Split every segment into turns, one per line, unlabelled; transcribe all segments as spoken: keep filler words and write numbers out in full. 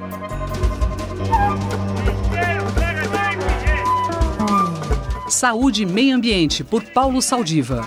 Saúde e Meio Ambiente, por Paulo Saldiva.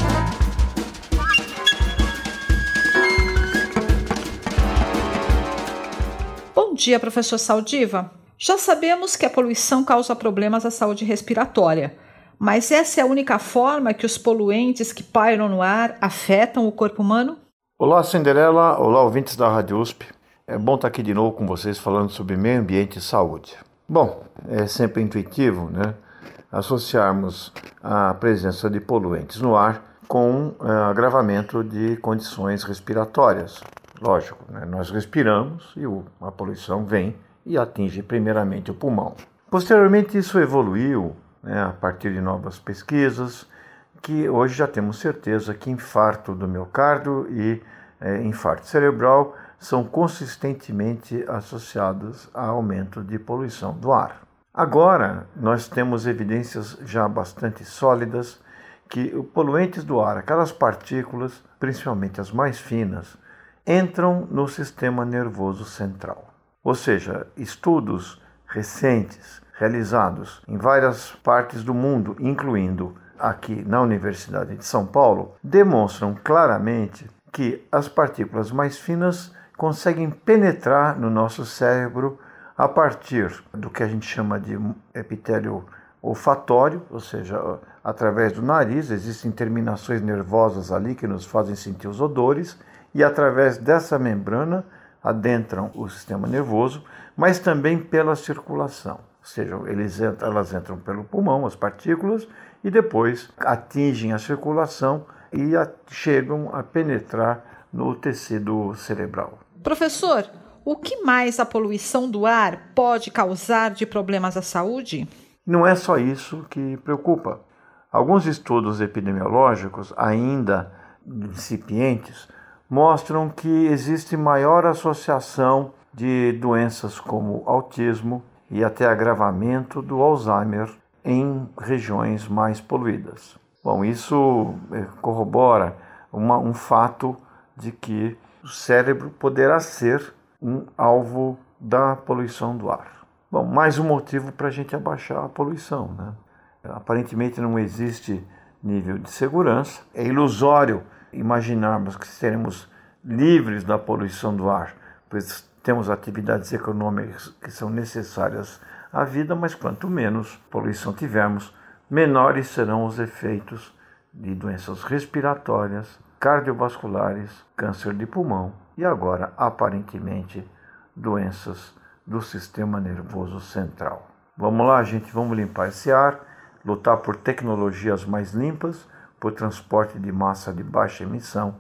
Bom dia, professor Saldiva. Já sabemos que a poluição causa problemas à saúde respiratória, mas essa é a única forma que os poluentes que pairam no ar afetam o corpo humano?
Olá, Cinderela. Olá, ouvintes da Rádio U S P. É bom estar aqui de novo com vocês falando sobre meio ambiente e saúde. Bom, é sempre intuitivo, né, associarmos a presença de poluentes no ar com uh, agravamento de condições respiratórias. Lógico, né, nós respiramos e o, a poluição vem e atinge primeiramente o pulmão. Posteriormente, isso evoluiu, né, a partir de novas pesquisas, que hoje já temos certeza que infarto do miocárdio e é, infarto cerebral são consistentemente associados a aumento de poluição do ar. Agora, nós temos evidências já bastante sólidas que os poluentes do ar, aquelas partículas, principalmente as mais finas, entram no sistema nervoso central. Ou seja, estudos recentes realizados em várias partes do mundo, incluindo aqui na Universidade de São Paulo, demonstram claramente que as partículas mais finas conseguem penetrar no nosso cérebro a partir do que a gente chama de epitélio olfatório, ou seja, através do nariz, existem terminações nervosas ali que nos fazem sentir os odores, e através dessa membrana adentram o sistema nervoso, mas também pela circulação, ou seja, eles entram, elas entram pelo pulmão, as partículas, e depois atingem a circulação e a, chegam a penetrar no tecido cerebral.
Professor, o que mais a poluição do ar pode causar de problemas à saúde?
Não é só isso que preocupa. Alguns estudos epidemiológicos, ainda incipientes, mostram que existe maior associação de doenças como autismo e até agravamento do Alzheimer em regiões mais poluídas. Bom, isso corrobora uma, um fato de que o cérebro poderá ser um alvo da poluição do ar. Bom, mais um motivo para a gente abaixar a poluição, né? Aparentemente não existe nível de segurança. É ilusório imaginarmos que seremos livres da poluição do ar, pois temos atividades econômicas que são necessárias à vida, mas quanto menos poluição tivermos, menores serão os efeitos de doenças respiratórias, cardiovasculares, câncer de pulmão e agora, aparentemente, doenças do sistema nervoso central. Vamos lá, gente, vamos limpar esse ar, lutar por tecnologias mais limpas, por transporte de massa de baixa emissão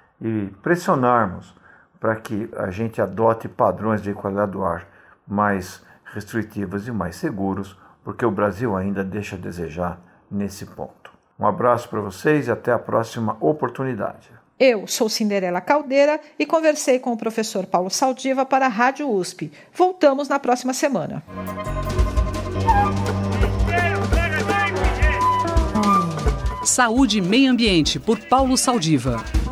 e pressionarmos para que a gente adote padrões de qualidade do ar mais restritivos e mais seguros, porque o Brasil ainda deixa a desejar nesse ponto. Um abraço para vocês e até a próxima oportunidade.
Eu sou Cinderela Caldeira e conversei com o professor Paulo Saldiva para a Rádio U S P. Voltamos na próxima semana.
Saúde e Meio Ambiente, por Paulo Saldiva.